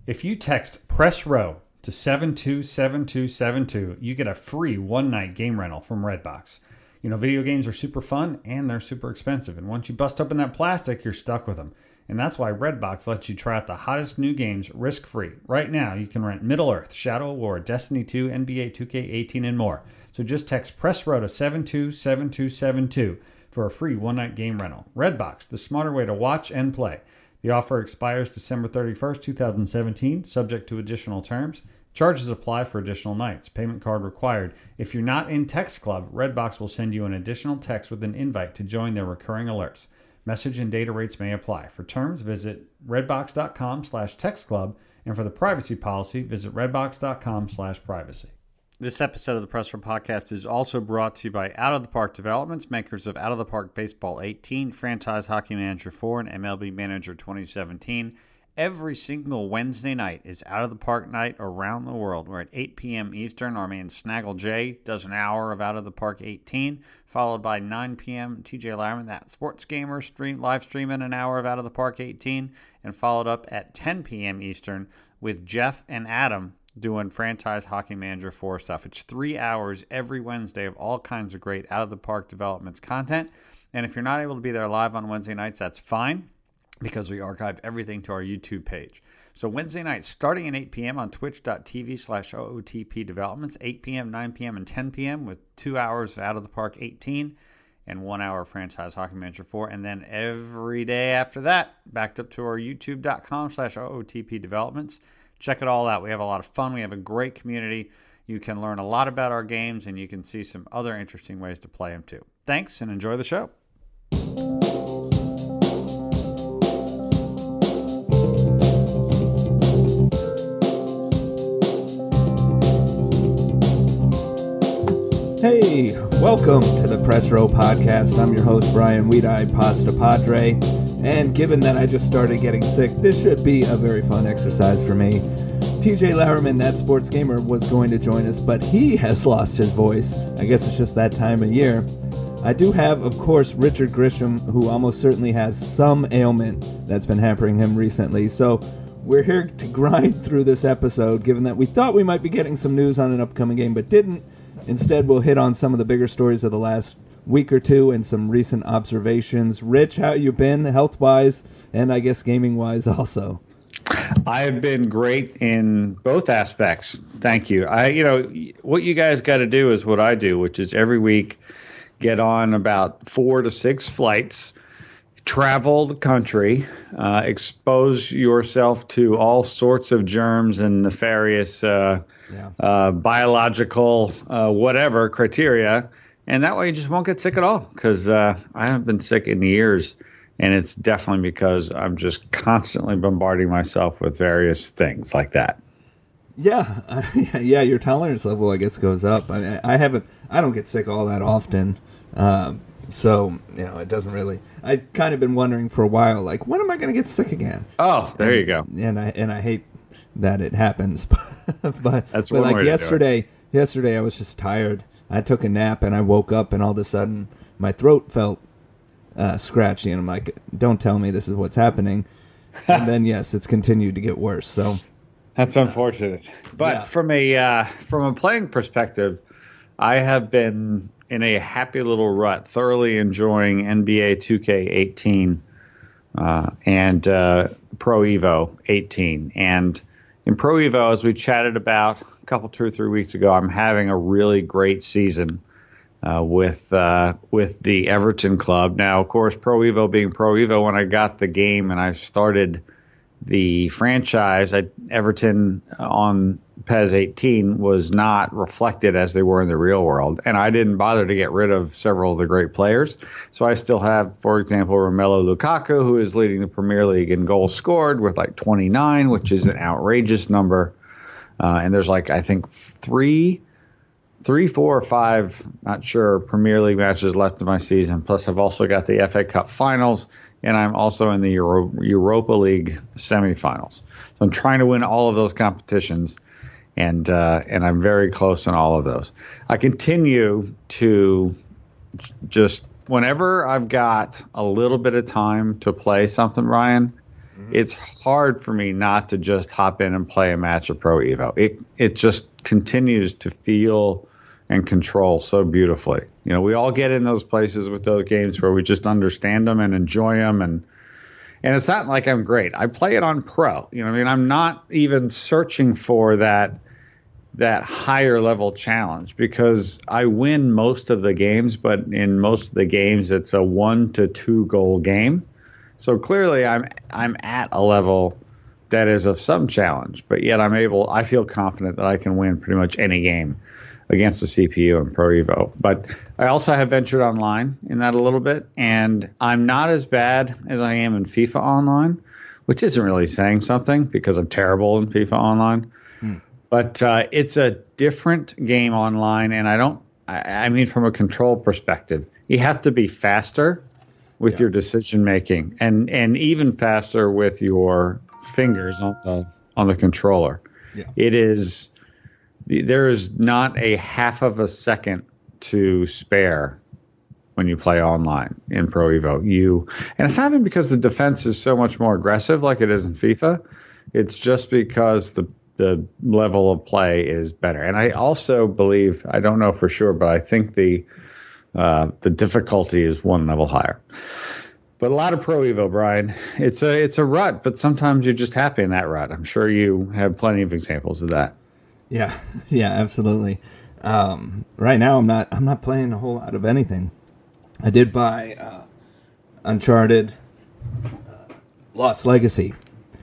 If you text Press Row to 727272, you get a free one-night game rental from Redbox. You know, video games are super fun and they're super expensive. And once you bust open that plastic, you're stuck with them. And that's why Redbox lets you try out the hottest new games risk-free. Right now, you can rent Middle-earth, Shadow of War, Destiny 2, NBA 2K18, and more. So just text Press Row to 727272 for a free one-night game rental. Redbox, the smarter way to watch and play. The offer expires December 31st, 2017, subject to additional terms. Charges apply for additional nights. Payment card required. If you're not in Text Club, Redbox will send you an additional text with an invite to join their recurring alerts. Message and data rates may apply. For terms, visit redbox.com/textclub, and for the privacy policy, visit redbox.com/privacy. This episode of the Press Row Podcast is also brought to you by Out of the Park Developments, makers of Out of the Park Baseball 18, Franchise Hockey Manager 4, and MLB Manager 2017. Every single Wednesday night is Out of the Park night around the world. We're at 8 p.m. Eastern. Our man Snaggle J does an hour of Out of the Park 18, followed by 9 p.m. TJ Lyman, that sports gamer, live streaming an hour of Out of the Park 18, and followed up at 10 p.m. Eastern with Jeff and Adam doing Franchise Hockey Manager 4 stuff. It's 3 hours every Wednesday of all kinds of great Out of the Park Developments content. And if you're not able to be there live on Wednesday nights, that's fine, because we archive everything to our YouTube page. So Wednesday nights, starting at 8 p.m. on twitch.tv/OOTP Developments, 8 p.m., 9 p.m., and 10 p.m. with 2 hours of Out of the Park 18 and 1 hour of Franchise Hockey Manager 4. And then every day after that, backed up to our youtube.com/OOTP Developments. Check it all out. We have a lot of fun. We have a great community. You can learn a lot about our games, and you can see some other interesting ways to play them too. Thanks, and enjoy the show. Hey, welcome to the Press Row Podcast. I'm your host, Brian Weed-Eye Pasta Padre, and given that I just started getting sick, this should be a very fun exercise for me. TJ Larriman, that sports gamer, was going to join us, but he has lost his voice. I guess it's just that time of year. I do have, of course, Richard Grisham, who almost certainly has some ailment that's been hampering him recently, so we're here to grind through this episode, given that we thought we might be getting some news on an upcoming game, but didn't. Instead, we'll hit on some of the bigger stories of the last week or two and some recent observations. Rich, how you been, health-wise, and I guess gaming-wise also? I've been great in both aspects. Thank you. What you guys got to do is what I do, which is every week get on about 4 to 6 flights, travel the country, expose yourself to all sorts of germs and nefarious biological whatever criteria, and that way you just won't get sick at all, because I haven't been sick in years, and it's definitely because I'm just constantly bombarding myself with various things like that. Yeah, your tolerance level, I guess, goes up. I don't get sick all that often, so it doesn't really. I've kind of been wondering for a while, like, when am I going to get sick again? Oh, there you go. And I hate that it happens, but like yesterday I was just tired. I took a nap and I woke up and all of a sudden my throat felt scratchy, and I'm like, don't tell me this is what's happening. And then yes, it's continued to get worse. So that's unfortunate. But from a playing perspective, I have been in a happy little rut, thoroughly enjoying NBA 2K18 and Pro Evo 18. And in Pro Evo, as we chatted about a couple, 2 or 3 weeks ago, I'm having a really great season with the Everton club. Now, of course, Pro Evo being Pro Evo, when I got the game and I started the franchise, Everton on PES 18 was not reflected as they were in the real world. And I didn't bother to get rid of several of the great players. So I still have, for example, Romelu Lukaku, who is leading the Premier League in goals scored with like 29, which is an outrageous number. And there's like, I think, 3, 4, or 5, not sure, Premier League matches left in my season. Plus, I've also got the FA Cup finals, and I'm also in the Europa League semifinals. So I'm trying to win all of those competitions, and I'm very close in all of those. I continue to just, whenever I've got a little bit of time to play something, Ryan, it's hard for me not to just hop in and play a match of Pro Evo. It just continues to feel and control so beautifully. We all get in those places with those games where we just understand them and enjoy them, and it's not like I'm great. I play it on Pro. I'm not even searching for that higher level challenge because I win most of the games, but in most of the games it's a 1 to 2 goal game. So clearly I'm at a level that is of some challenge, but yet I feel confident that I can win pretty much any game against the CPU in Pro Evo. But I also have ventured online in that a little bit, and I'm not as bad as I am in FIFA Online, which isn't really saying something because I'm terrible in FIFA Online. But it's a different game online, and I mean from a control perspective, you have to be faster with your decision making, and even faster with your fingers on the controller. Yeah. There is not a half of a second to spare when you play online in Pro Evo. And it's not even because the defense is so much more aggressive like it is in FIFA. It's just because the level of play is better. And I also believe, I don't know for sure, but I think the difficulty is one level higher. But a lot of Pro Evo, Brian, it's a rut, but sometimes you're just happy in that rut. I'm sure you have plenty of examples of that. Yeah, absolutely. Right now, I'm not playing a whole lot of anything. I did buy Uncharted Lost Legacy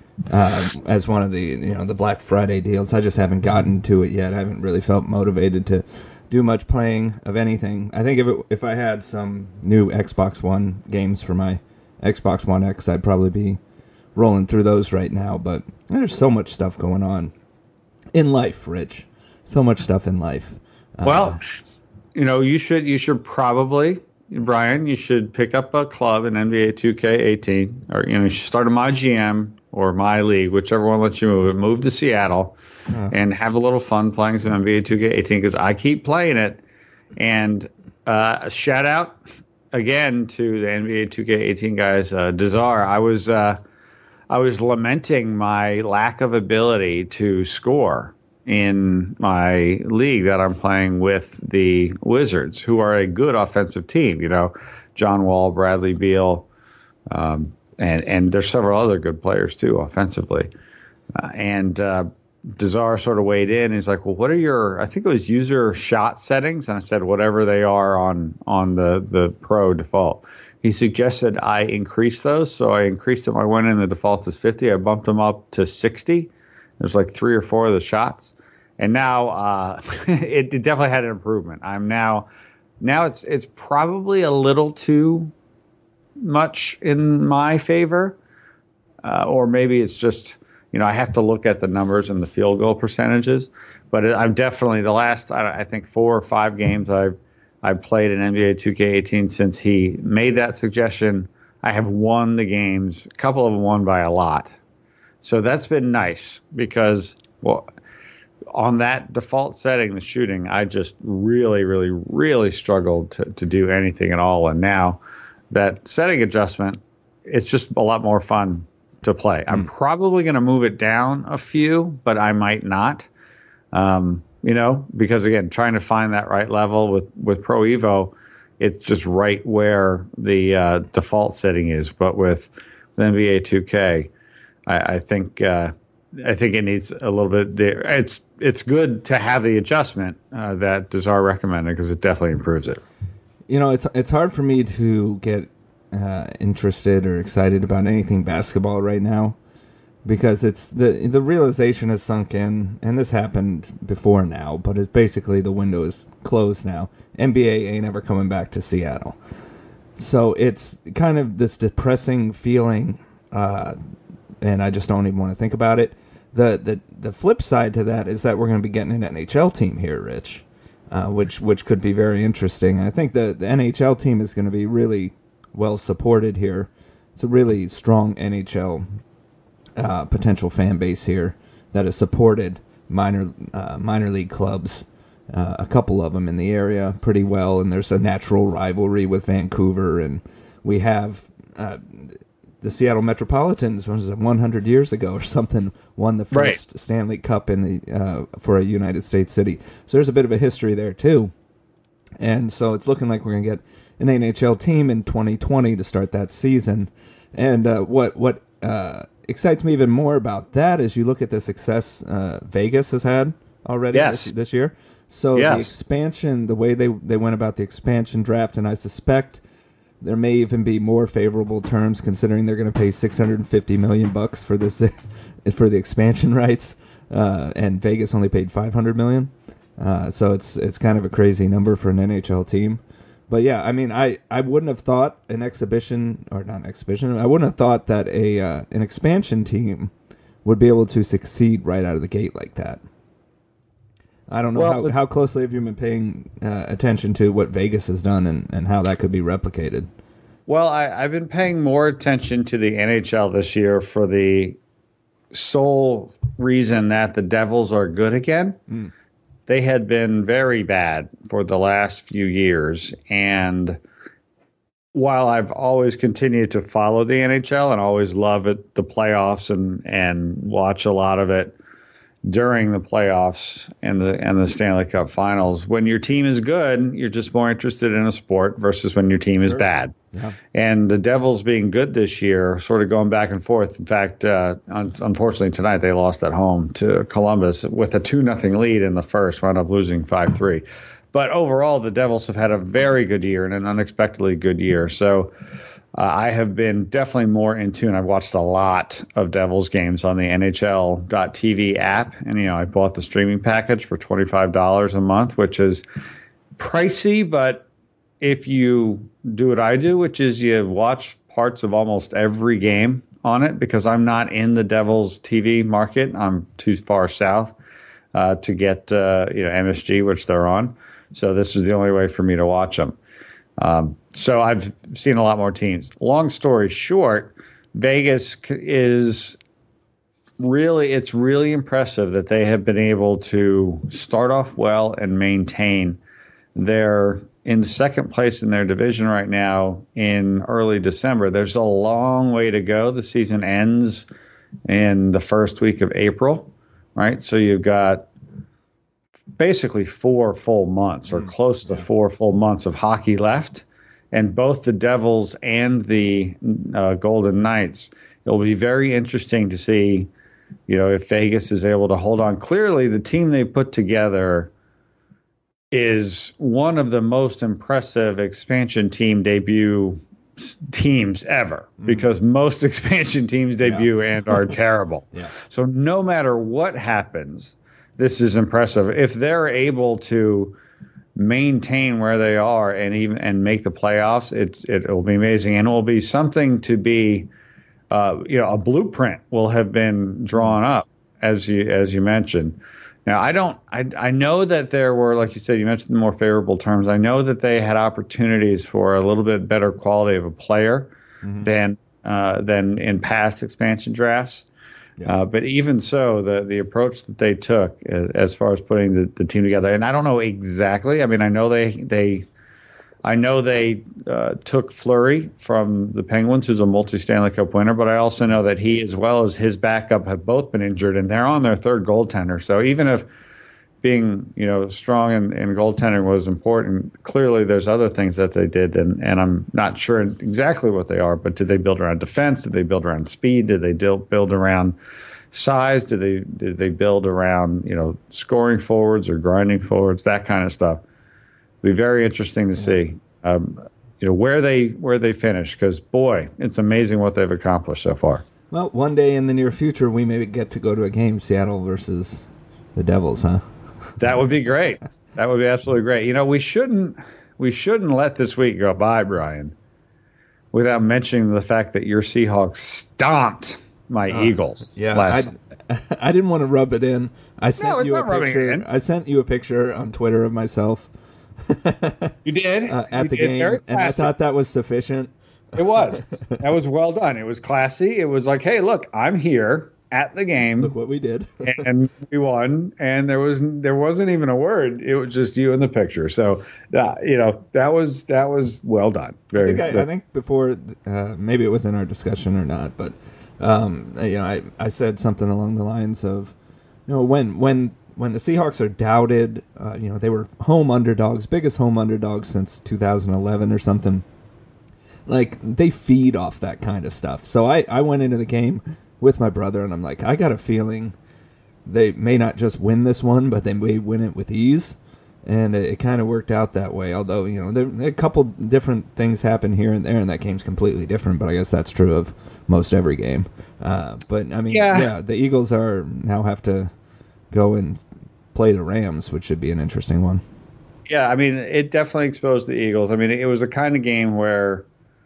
as one of the Black Friday deals. I just haven't gotten to it yet. I haven't really felt motivated to do much playing of anything. I think if I had some new Xbox One games for my Xbox One X, I'd probably be rolling through those right now. But there's so much stuff going on in life, Rich. So much stuff in life. Well, you should probably, Brian, you should pick up a club in NBA 2K18, or you should start a My GM or My League, whichever one lets you move to Seattle, and have a little fun playing some NBA 2K18 because I keep playing it. And shout out again to the NBA 2K18 guys, Dazar. I was lamenting my lack of ability to score in my league that I'm playing with the Wizards, who are a good offensive team. John Wall, Bradley Beal, and there's several other good players too offensively. Dazar sort of weighed in. He's like, well, what are your, I think it was user shot settings? And I said, whatever they are on the pro default. He suggested I increase those. So I increased them. I went in, the default is 50. I bumped them up to 60. There's like 3 or 4 of the shots. And now it definitely had an improvement. Now it's probably a little too much in my favor. Or maybe it's just, I have to look at the numbers and the field goal percentages. But I'm definitely, the last, I think, 4 or 5 games I've played in NBA 2K18 since he made that suggestion, I have won the games. A couple of them won by a lot. So that's been nice because, well, on that default setting, the shooting, I just really, really, really struggled to do anything at all. And now that setting adjustment, it's just a lot more fun to play. I'm probably going to move it down a few, but I might not. Because again, trying to find that right level with Pro Evo, it's just right where the default setting is. But with the NBA 2K, I think it needs a little bit there. It's good to have the adjustment that Dazar recommended because it definitely improves it. It's hard for me to get interested or excited about anything basketball right now. Because it's the realization has sunk in, and this happened before now, but it's basically the window is closed now. NBA ain't ever coming back to Seattle. So it's kind of this depressing feeling, and I just don't even want to think about it. The flip side to that is that we're going to be getting an NHL team here, Rich, which could be very interesting. I think the NHL team is going to be really well supported here. It's a really strong NHL potential fan base here that has supported minor league clubs, a couple of them in the area pretty well, and there's a natural rivalry with Vancouver, and we have the Seattle Metropolitans, was it 100 years ago or something, won the first Stanley Cup in the for a United States city. So there's a bit of a history there too. And so it's looking like we're going to get an NHL team in 2020 to start that season. And what excites me even more about that is you look at the success Vegas has had already this year. So the expansion, the way they went about the expansion draft, and I suspect there may even be more favorable terms considering they're going to pay $650 million for this for the expansion rights, and Vegas only paid $500 million. So it's kind of a crazy number for an NHL team. But yeah, I mean, I wouldn't have thought I wouldn't have thought that an expansion team would be able to succeed right out of the gate like that. I don't know how closely have you been paying attention to what Vegas has done and how that could be replicated? Well, I've been paying more attention to the NHL this year for the sole reason that the Devils are good again. Mm. They had been very bad for the last few years, and while I've always continued to follow the NHL and always love it, the playoffs and watch a lot of it during the playoffs and the Stanley Cup Finals, when your team is good, you're just more interested in a sport versus when your team is bad. Yeah. And the Devils being good this year, sort of going back and forth. In fact, unfortunately tonight they lost at home to Columbus with a 2-0 lead in the first, wound up losing 5-3. But overall, the Devils have had a very good year and an unexpectedly good year. So I have been definitely more in tune. I've watched a lot of Devils games on the NHL.TV app. And, I bought the streaming package for $25 a month, which is pricey. But if you do what I do, which is you watch parts of almost every game on it, because I'm not in the Devils TV market. I'm too far south to get, MSG, which they're on. So this is the only way for me to watch them. So I've seen a lot more teams. Long story short, Vegas it's really impressive that they have been able to start off well and maintain. They're in second place in their division right now in early December. There's a long way to go. The season ends in the first week of April, right? So you've got basically 4 full months or close to 4 full months of hockey left. And both the Devils and the Golden Knights, it'll be very interesting to see, if Vegas is able to hold on. Clearly, the team they put together is one of the most impressive expansion team debut teams ever, because most expansion teams debut and are terrible. Yeah. So no matter what happens, this is impressive. If they're able to maintain where they are and make the playoffs, it will be amazing, and it will be something to be, a blueprint will have been drawn up as you mentioned. Now I know that there were, like you said, you mentioned the more favorable terms. I know that they had opportunities for a little bit better quality of a player than in past expansion drafts. Yeah. But even so, the approach that they took as far as putting the team together, and I don't know exactly. I mean, I know they took Fleury from the Penguins, who's a multi-Stanley Cup winner, but I also know that he, as well as his backup, have both been injured, and they're on their third goaltender. So even if being strong in goaltending was important, clearly there's other things that they did, and I'm not sure exactly what they are. But did they build around defense? Did they build around speed? Did they build around size? Did they build around scoring forwards or grinding forwards? That kind of stuff. It'll be very interesting to see where they finish, because boy, it's amazing what they've accomplished so far. Well, one day in the near future, we may get to go to a game, Seattle versus the Devils, huh? That would be great. That would be absolutely great. We shouldn't let this week go by, Brian, without mentioning the fact that your Seahawks stomped my Eagles. Yeah, I didn't want to rub it in. I sent you a picture on Twitter of myself. You did at the game, and I thought that was sufficient. It was. That was well done. It was classy. It was like, hey, look, I'm here. at the game. Look what we did. And we won, and there wasn't even a word. It was just you in the picture. So, that was well done. I think before, maybe it was in our discussion or not, but I said something along the lines of, when the Seahawks are doubted, they were home underdogs, biggest home underdogs since 2011 or something. Like, they feed off that kind of stuff. So I went into the game with my brother, and I'm like, I got a feeling they may not just win this one, but they may win it with ease. And it kind of worked out that way. Although, a couple different things happen here and there, and that game's completely different. But I guess that's true of most every game. But, I mean, the Eagles now have to go and play the Rams, which should be an interesting one. Yeah, I mean, it definitely exposed the Eagles. I mean, it was a kind of game where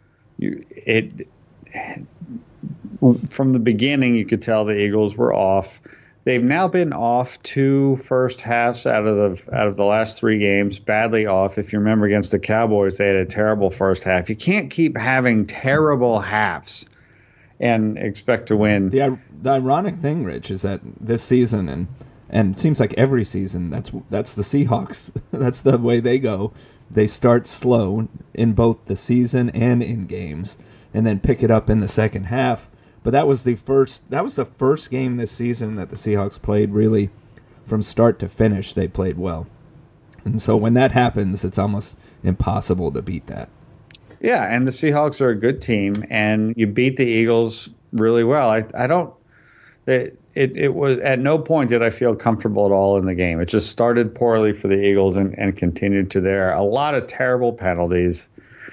from the beginning, you could tell the Eagles were off. They've now been off 2 first halves out of the last 3 games, badly off. If you remember against the Cowboys, they had a terrible first half. You can't keep having terrible halves and expect to win. The ironic thing, Rich, is that this season and it seems like every season that's the Seahawks. That's the way they go. They start slow in both the season and in games, and then pick it up in the second half. But that was the first game this season that the Seahawks played really from start to finish. They played well, and so when that happens, it's almost impossible to beat that. Yeah, and the Seahawks are a good team, and you beat the Eagles really well. It was at no point did I feel comfortable at all in the game. It just started poorly for the Eagles and continued to there. A lot of terrible penalties.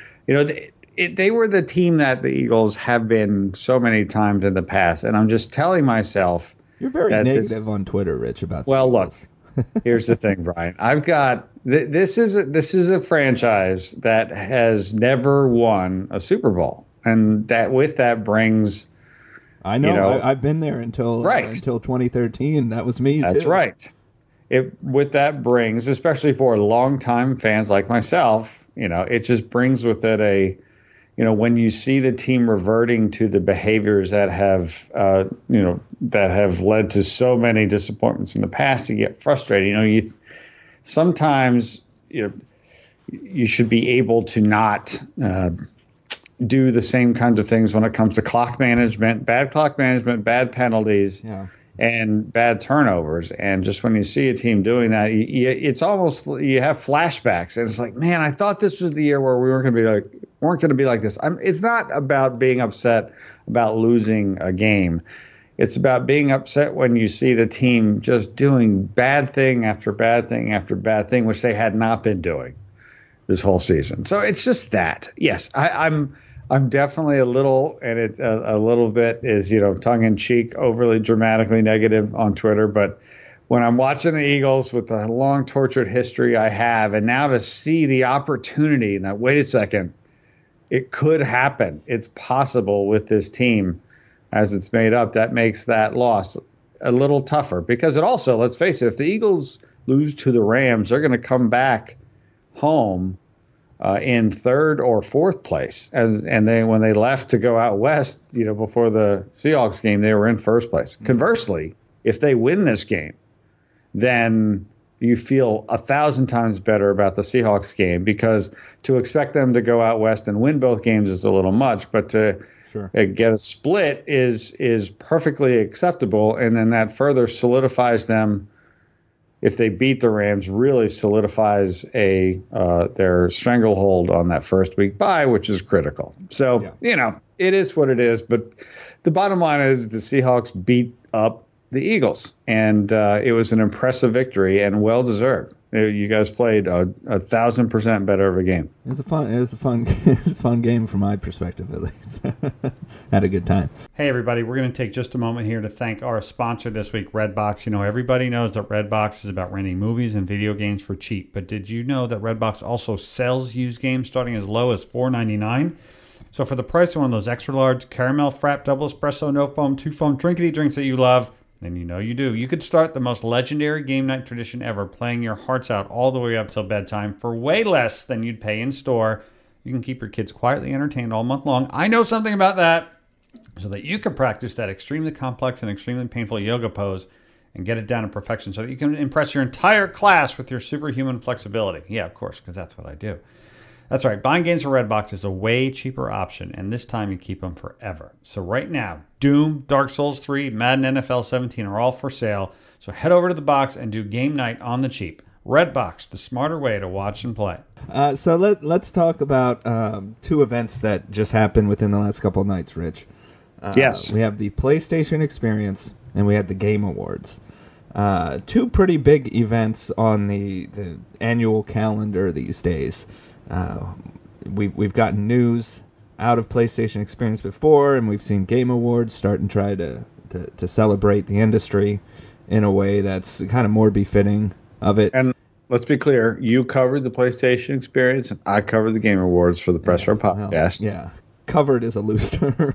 They were the team that the Eagles have been so many times in the past, and I'm just telling myself. You're very negative on Twitter, Rich, about. Well, look, here's the thing, Brian. I've got this is a franchise that has never won a Super Bowl, and that brings. I know. I've been there until 2013. That was me. That's too. Right. With that brings, especially for longtime fans like myself, it just brings with it when you see the team reverting to the behaviors that have led to so many disappointments in the past, you get frustrated. Sometimes you should be able to not do the same kinds of things when it comes to clock management, bad penalties, and bad turnovers. And just when you see a team doing that, it's almost you have flashbacks, and it's like, man, I thought this was the year where we weren't going to be like this. It's not about being upset about losing a game. It's about being upset when you see the team just doing bad thing after bad thing after bad thing, which they had not been doing this whole season. So it's just that. Yes, I'm definitely a little, and it's a little bit is, tongue in cheek, overly dramatically negative on Twitter. But when I'm watching the Eagles with the long tortured history I have, and now to see the opportunity, now wait a second, it could happen. It's possible with this team as it's made up. That makes that loss a little tougher because it also, let's face it, if the Eagles lose to the Rams, they're going to come back home in 3rd or 4th place, and when they left to go out west, before the Seahawks game, they were in 1st place. Conversely, if they win this game, then you feel 1,000 times better about the Seahawks game because to expect them to go out west and win both games is a little much, but to get a split is perfectly acceptable, and then that further solidifies them. If they beat the Rams, really solidifies their stranglehold on that first week bye, which is critical. So, it is what it is. But the bottom line is the Seahawks beat up the Eagles, and it was an impressive victory and well-deserved. You guys played 1,000% better of a game. It was a fun game from my perspective, at least. Had a good time. Hey, everybody, we're going to take just a moment here to thank our sponsor this week, Redbox. Everybody knows that Redbox is about renting movies and video games for cheap. But did you know that Redbox also sells used games starting as low as $4.99? So for the price of one of those extra large caramel frap double espresso no foam 2-foam drinkity drinks that you love, and you do, you could start the most legendary game night tradition ever, playing your hearts out all the way up till bedtime for way less than you'd pay in store. You can keep your kids quietly entertained all month long. I know something about that. so that you can practice that extremely complex and extremely painful yoga pose and get it down to perfection so that you can impress your entire class with your superhuman flexibility. Yeah, of course, because that's what I do. That's right. Buying games for Redbox is a way cheaper option, and this time you keep them forever. So right now, Doom, Dark Souls 3, Madden NFL 17 are all for sale. So head over to the box and do game night on the cheap. Redbox, the smarter way to watch and play. So let's talk about 2 events that just happened within the last couple of nights, Rich. Yes. We have the PlayStation Experience, and we had the Game Awards. 2 pretty big events on the annual calendar these days. We've gotten news out of PlayStation Experience before, and we've seen Game Awards start and try to celebrate the industry in a way that's kind of more befitting of it. And let's be clear, you covered the PlayStation Experience, and I covered the Game Awards for the Press Row Podcast. Well, yeah. Covered is a loose term. So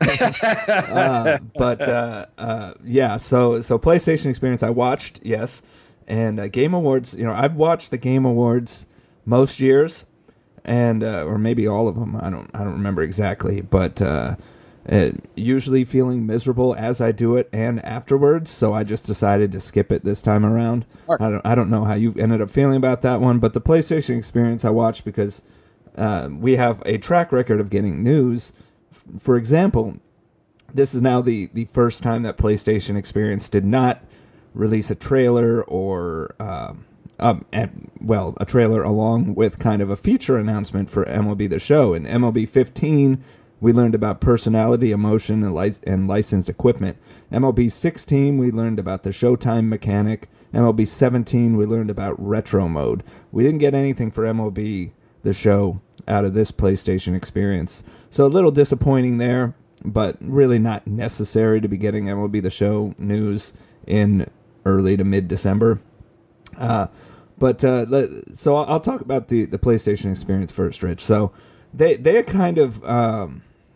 PlayStation Experience I watched, yes, and Game Awards, I've watched the Game Awards most years, and or maybe all of them, I don't remember exactly, but usually feeling miserable as I do it and afterwards, so I just decided to skip it this time around. Right. I don't know how you ended up feeling about that one, but the PlayStation Experience I watched because we have a track record of getting news. For example, this is now the first time that PlayStation Experience did not release a trailer or a trailer along with kind of a feature announcement for MLB The Show. In MLB 15, we learned about personality, emotion, and licensed equipment. MLB 16, we learned about the Showtime mechanic. MLB 17, we learned about retro mode. We didn't get anything for MLB The Show out of this PlayStation Experience. So a little disappointing there, but really not necessary to be getting MLB The Show news in early to mid-December. So I'll talk about the PlayStation Experience first, Rich. So they kind of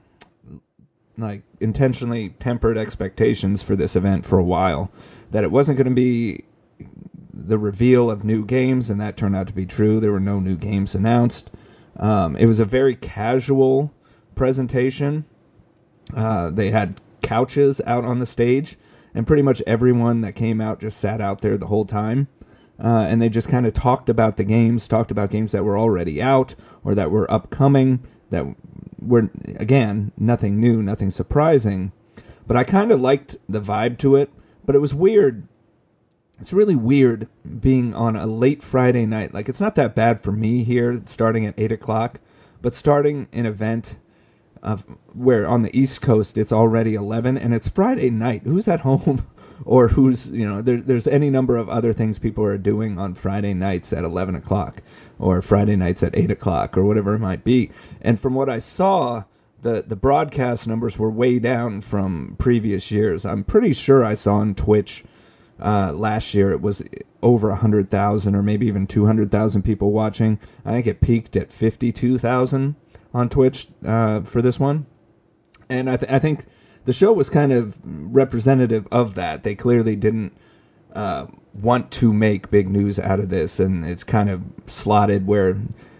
intentionally tempered expectations for this event for a while, that it wasn't going to be the reveal of new games, and that turned out to be true. There were no new games announced. It was a very casual presentation. They had couches out on the stage, and pretty much everyone that came out just sat out there the whole time. And they just kind of talked about games that were already out or that were upcoming, that were, again, nothing new, nothing surprising. But I kind of liked the vibe to it, but it was weird. It's really weird being on a late Friday night. Like, it's not that bad for me here, starting at 8 o'clock, but starting an event where on the East Coast it's already 11, and it's Friday night. Who's at home? Or who's, there's any number of other things people are doing on Friday nights at 11 o'clock, or Friday nights at 8 o'clock, or whatever it might be. And from what I saw, the broadcast numbers were way down from previous years. I'm pretty sure I saw on Twitch last year it was over 100,000 or maybe even 200,000 people watching. I think it peaked at 52,000 on Twitch for this one. And I think the show was kind of representative of that. They clearly didn't want to make big news out of this, and it's kind of slotted where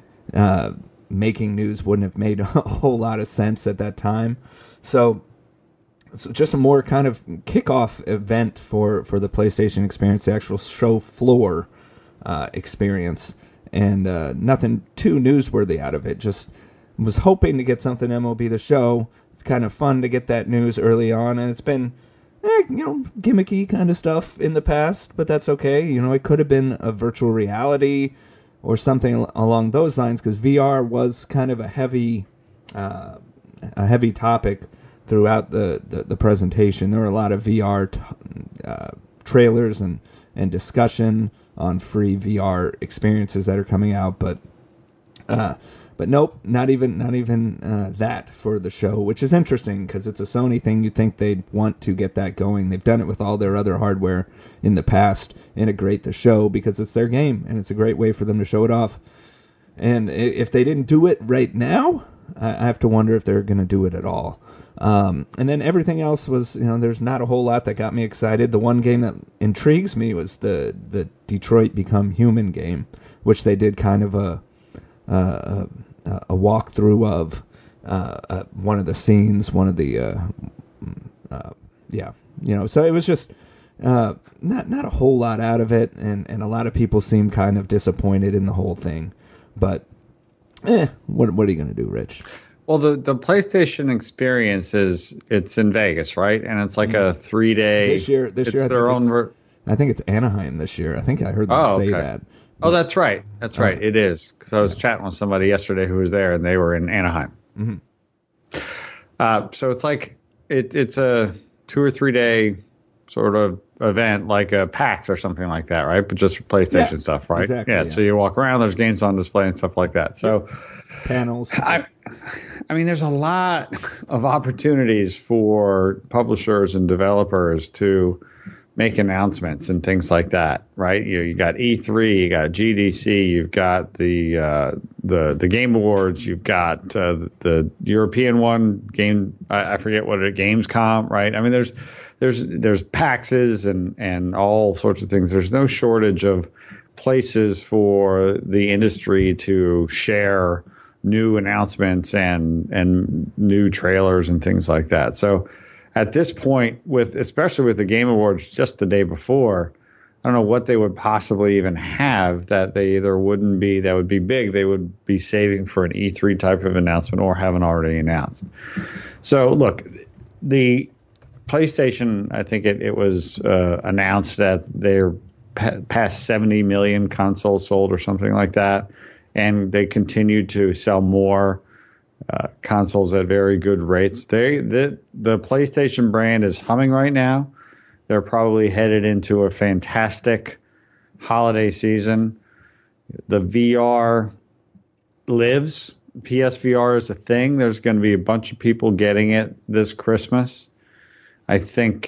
making news wouldn't have made a whole lot of sense at that time. So it's just a more kind of kickoff event for the PlayStation Experience, the actual show floor experience, and nothing too newsworthy out of it. Just was hoping to get something MLB The Show. It's kind of fun to get that news early on, and it's been, gimmicky kind of stuff in the past, but that's okay. It could have been a virtual reality or something along those lines, because VR was kind of a heavy topic throughout the presentation. There were a lot of VR trailers and discussion on free VR experiences that are coming out, but nope, not even that for the show, which is interesting because it's a Sony thing. You'd think they'd want to get that going. They've done it with all their other hardware in the past, integrate the show because it's their game, and it's a great way for them to show it off. And if they didn't do it right now, I have to wonder if they're going to do it at all. And then everything else was, there's not a whole lot that got me excited. The one game that intrigues me was the Detroit Become Human game, which they did kind of a walkthrough of one of the scenes, one of the Yeah, so it was just not a whole lot out of it, and a lot of people seemed kind of disappointed in the whole thing. But what are you going to do, Rich? Well, the PlayStation experience it's in Vegas, right? And it's like a 3-day. This year, I think it's Anaheim this year. I think I heard them say that. Oh, that's right. That's right. It is, because I was chatting with somebody yesterday who was there, and they were in Anaheim. Mm-hmm. So it's like it's a 2 or 3 day sort of event, like a PAX or something like that, right? But just for PlayStation stuff, right? Exactly, yeah. So you walk around, there's games on display and stuff like that. So panels. I mean, there's a lot of opportunities for publishers and developers to make announcements and things like that, right? You got E3, you got GDC, you've got the Game Awards, you've got the European one, I forget what it is, Gamescom, right? I mean, there's PAXs and all sorts of things. There's no shortage of places for the industry to share new announcements and new trailers and things like that. So at this point, especially with the Game Awards just the day before, I don't know what they would possibly even have that they either wouldn't be, that would be big, they would be saving for an E3 type of announcement or haven't already announced. So look, the PlayStation, I think it was announced that they're past 70 million consoles sold or something like that, and they continue to sell more consoles at very good rates. The PlayStation brand is humming right now. They're probably headed into a fantastic holiday season. The VR lives. PSVR is a thing. There's going to be a bunch of people getting it this Christmas. I think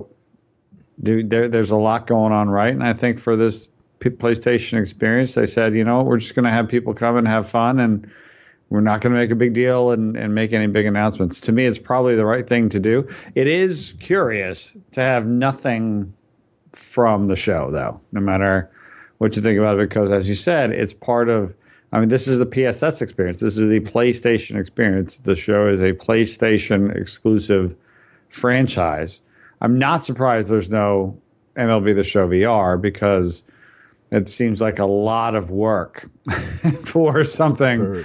there's a lot going on, right? And I think for this PlayStation experience, they said, we're just going to have people come and have fun, and we're not going to make a big deal and make any big announcements. To me, it's probably the right thing to do. It is curious to have nothing from the show, though, no matter what you think about it, because, as you said, it's part of, this is the PSS experience. This is the PlayStation experience. The show is a PlayStation exclusive franchise. I'm not surprised there's no MLB The Show VR, because it seems like a lot of work for something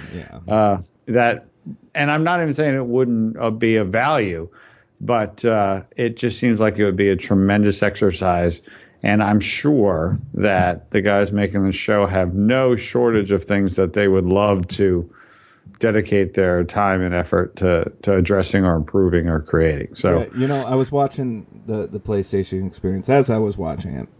that, and I'm not even saying it wouldn't be of value, but it just seems like it would be a tremendous exercise. And I'm sure that the guys making the show have no shortage of things that they would love to dedicate their time and effort to addressing or improving or creating. So, I was watching the PlayStation experience as I was watching it.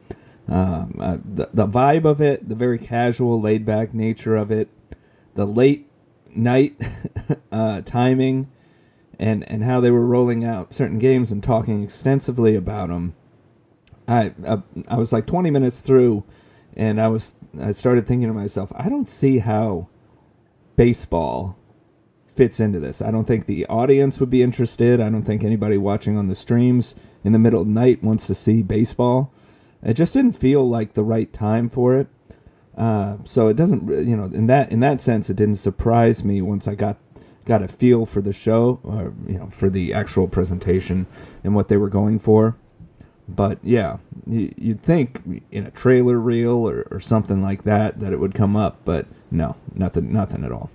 The vibe of it, the very casual, laid-back nature of it, the late night timing, and how they were rolling out certain games and talking extensively about them. I was like 20 minutes through, and I started thinking to myself, I don't see how baseball fits into this. I don't think the audience would be interested. I don't think anybody watching on the streams in the middle of the night wants to see baseball. It just didn't feel like the right time for it. So it doesn't, in that sense, it didn't surprise me once I got a feel for the show, or for the actual presentation and what they were going for. But yeah, you'd think in a trailer reel or something like that it would come up, but no, nothing at all.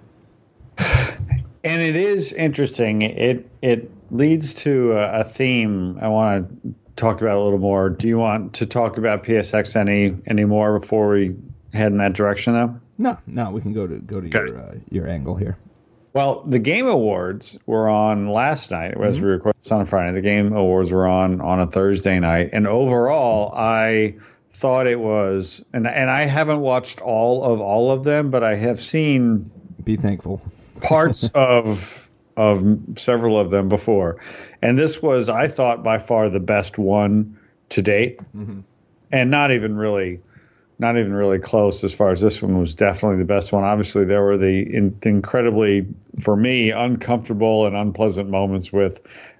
And it is interesting. It leads to a theme I want to talk about a little more. Do you want to talk about PSX any more before we head in that direction, though? No, we can go to your angle here. Well, the Game Awards were on last night, as we recorded this on a Friday. The Game Awards were on a Thursday night, and overall, I thought it was, and I haven't watched all of them, but I have seen. Be thankful. Parts of several of them before, and this was, I thought, by far the best one to date, and not even really close as far as this one was definitely the best one. Obviously, there were the incredibly, for me, uncomfortable and unpleasant moments with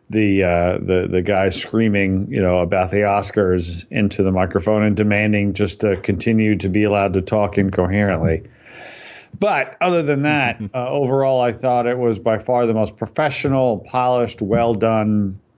the guy screaming, about the Oscars into the microphone and demanding just to continue to be allowed to talk incoherently. But other than that, overall, I thought it was by far the most professional, polished, well done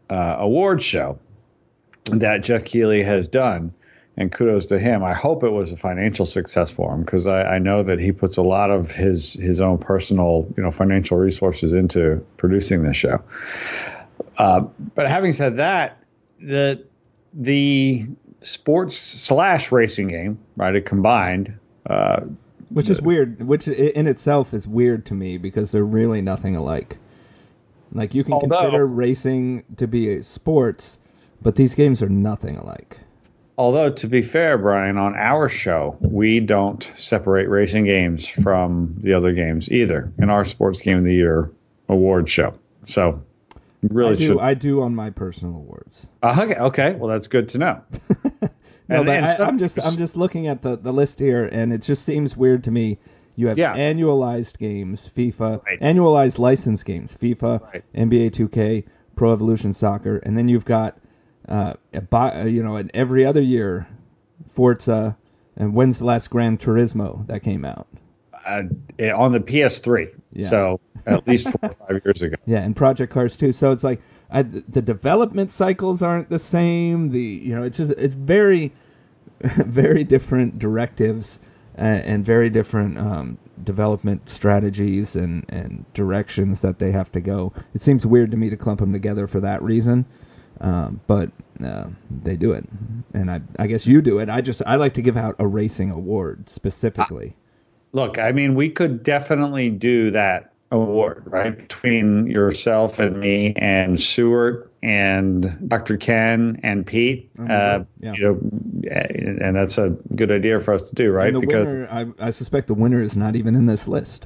award show that Jeff Keighley has done, and kudos to him. I hope it was a financial success for him, because I know that he puts a lot of his own personal, financial resources into producing this show. But having said that, the sports / racing game, right, it combined, which is weird, which in itself is weird to me, because they're really nothing alike. Like, you can consider racing to be sports, but these games are nothing alike. Although, to be fair, Brian, on our show, we don't separate racing games from the other games either in our Sports Game of the Year award show. So, really, I do on my personal awards. Okay, well, that's good to know. No, but I'm just looking at the list here, and it just seems weird to me. You have annualized games, FIFA, right. Annualized license games, FIFA, right. NBA 2K, Pro Evolution Soccer, and then you've got, and every other year, Forza, and when's the last Gran Turismo that came out? On the PS3, so at least 4 or 5 years ago. Yeah, and Project Cars 2. So it's like the development cycles aren't the same. It's very, very different directives. And very different development strategies and directions that they have to go. It seems weird to me to clump them together for that reason, but they do it, and I guess you do it. I like to give out a racing award specifically. Look, I mean, we could definitely do that award, right, between yourself and me and Seward and Dr. Ken and Pete. And that's a good idea for us to do, right? Because winner, I suspect the winner is not even in this list.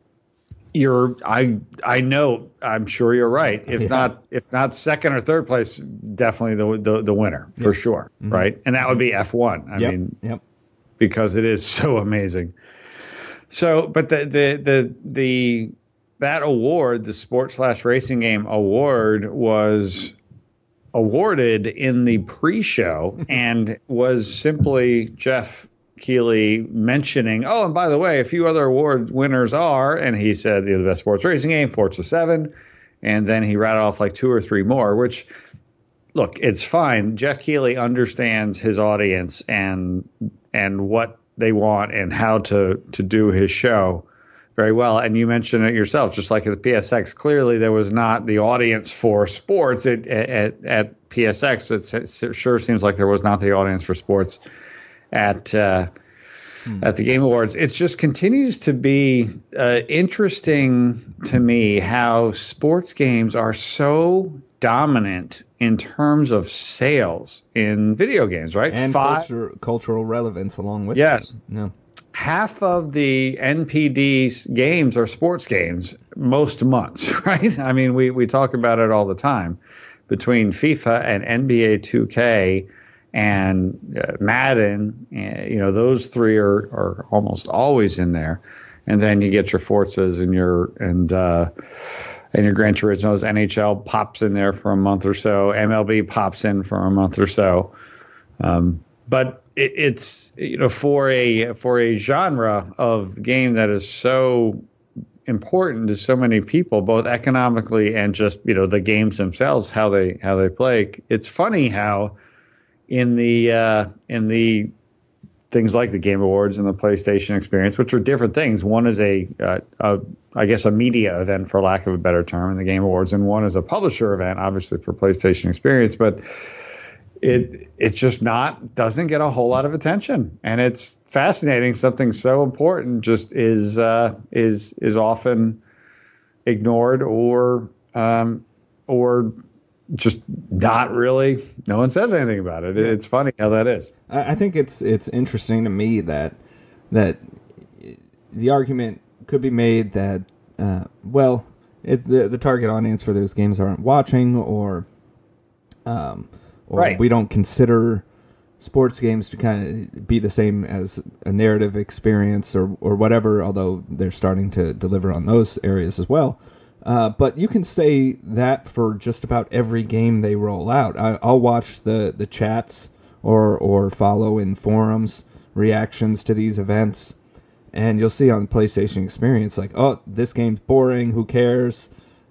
I know, I'm sure you're right. If not second or third place, definitely the winner for sure, right? And that would be F1. Because it is so amazing. So, but that award, the Sports / Racing Game Award, was awarded in the pre-show and was simply Jeff Keighley mentioning, oh, and by the way, a few other award winners are, and he said, the best sports racing game, Forza 7, and then he rattled off like 2 or 3 more, which, look, it's fine. Jeff Keighley understands his audience and what they want and how to do his show very well. And you mentioned it yourself, just like at the PSX. Clearly, there was not the audience for sports at PSX. It sure seems like there was not the audience for sports at the Game Awards. It just continues to be interesting to me how sports games are so dominant in terms of sales in video games, right? And cultural relevance along with yes. it. Yeah. Half of the NPD's games are sports games most months, right? I mean, we talk about it all the time. Between FIFA and NBA 2K and Madden, those three are almost always in there. And then you get your Forzas and your Gran Turismo's. NHL pops in there for a month or so. MLB pops in for a month or so. But it's for a genre of game that is so important to so many people, both economically and just the games themselves, how they play. It's funny how in the things like the Game Awards and the PlayStation Experience, which are different things. One is I guess a media event, for lack of a better term, in the Game Awards, and one is a publisher event, obviously for PlayStation Experience, but it just doesn't get a whole lot of attention, and it's fascinating. Something so important just is often ignored or just not really. No one says anything about it. It's funny how that is. I think it's interesting to me that the argument could be made that the target audience for those games aren't watching, or right. We don't consider sports games to kind of be the same as a narrative experience or whatever, although they're starting to deliver on those areas as well. But you can say that for just about every game they roll out. I'll watch the chats or follow in forums reactions to these events, and you'll see on the PlayStation Experience, like, oh, this game's boring, who cares?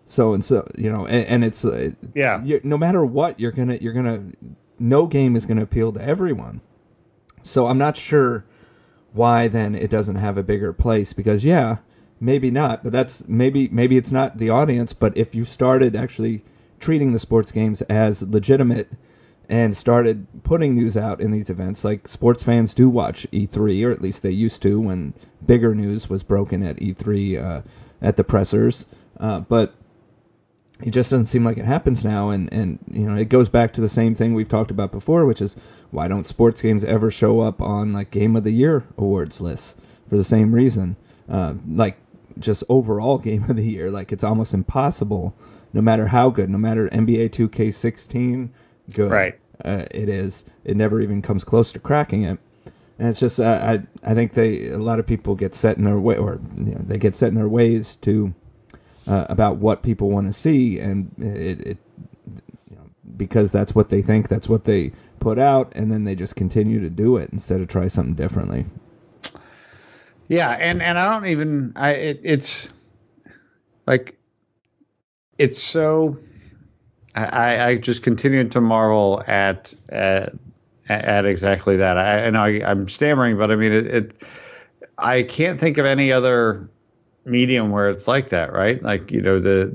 so and so, and it's no matter what, you're gonna no game is gonna appeal to everyone. So I'm not sure why then it doesn't have a bigger place, because maybe not, but that's maybe it's not the audience. But if you started actually treating the sports games as legitimate and started putting news out in these events, like sports fans do watch E3, or at least they used to when bigger news was broken at E3 at the pressers, but it just doesn't seem like it happens now, and it goes back to the same thing we've talked about before, which is why don't sports games ever show up on like Game of the Year awards lists for the same reason, like just overall Game of the Year, like it's almost impossible, no matter how good, no matter NBA 2K16 good it is, it never even comes close to cracking it. And it's just I think a lot of people get set in their way, or they get set in their ways to about what people want to see, and it because that's what they think, that's what they put out, and then they just continue to do it instead of try something differently. Yeah, and I don't even it's like it's so I just continue to marvel at exactly that. I'm stammering, but I mean I can't think of any other medium where it's like that, right? Like the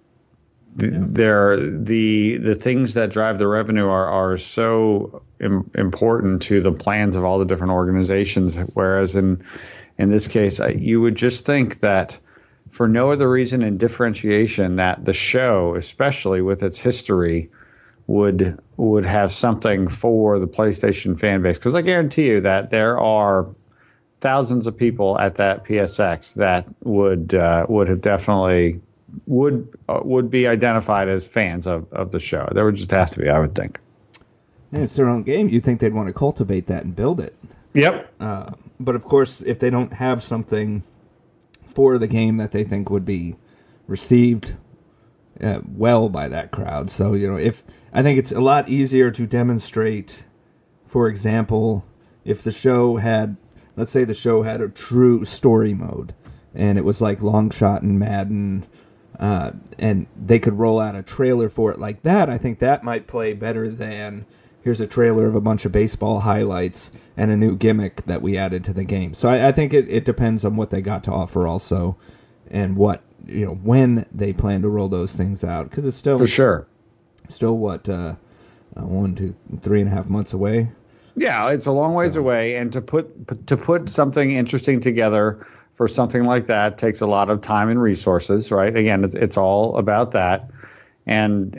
things that drive the revenue are so important to the plans of all the different organizations, whereas in this case you would just think that for no other reason in differentiation that the show, especially with its history, would have something for the PlayStation fan base, because I guarantee you that there are thousands of people at that PSX that would have definitely would be identified as fans of the show. There would just have to be, I would think. And it's their own game. You'd think they'd want to cultivate that and build it. Yep. But of course, if they don't have something for the game that they think would be received well by that crowd, so I think it's a lot easier to demonstrate. For example, if the show had, let's say the show had a true story mode, and it was like Long Shot and Madden, and they could roll out a trailer for it like that, I think that might play better than here's a trailer of a bunch of baseball highlights and a new gimmick that we added to the game. So I think it depends on what they got to offer also, and what when they plan to roll those things out, because it's still for sure still what 1, 2, 3.5 months away. Yeah, it's a long ways away, and to put something interesting together for something like that takes a lot of time and resources, right? Again, it's all about that, and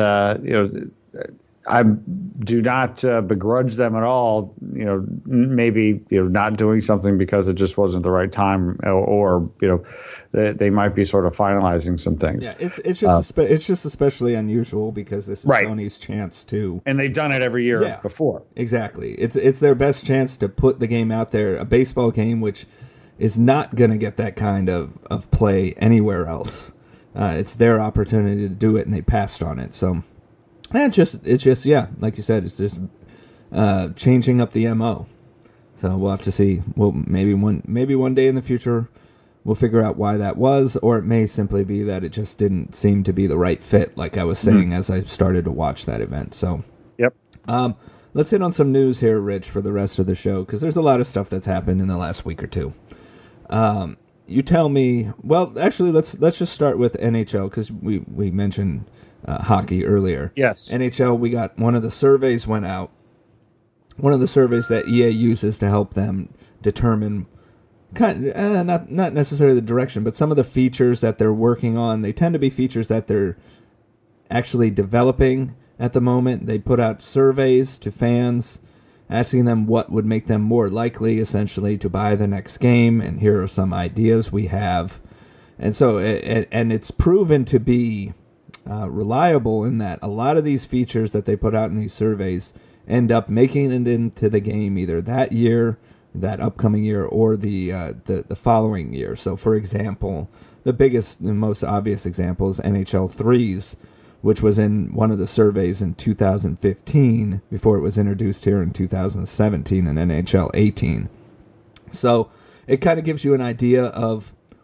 I do not begrudge them at all. Maybe not doing something because it just wasn't the right time, or they might be sort of finalizing some things. Yeah, it's just especially unusual because this is Sony's chance to, and they've done it every year before. Exactly, it's their best chance to put the game out there, a baseball game which is not going to get that kind of play anywhere else. It's their opportunity to do it, and they passed on it. So. It's just like you said, it's just changing up the MO. So we'll have to see. Well, maybe one day in the future we'll figure out why that was, or it may simply be that it just didn't seem to be the right fit, like I was saying as I started to watch that event. So yep. Let's hit on some news here, Rich, for the rest of the show, because there's a lot of stuff that's happened in the last week or two. You tell me. Well, actually, let's just start with NHL, because we mentioned hockey earlier. Yes. NHL, we got one of the surveys went out. One of the surveys that EA uses to help them determine not necessarily the direction, but some of the features that they're working on. They tend to be features that they're actually developing at the moment. They put out surveys to fans asking them what would make them more likely, essentially, to buy the next game, and here are some ideas we have. And so, and it's proven to be reliable in that a lot of these features that they put out in these surveys end up making it into the game either that year, that upcoming year, or the following year. So, for example, the biggest and most obvious example is NHL 3s, which was in one of the surveys in 2015 before it was introduced here in 2017 in NHL 18. So it kind of gives you an idea of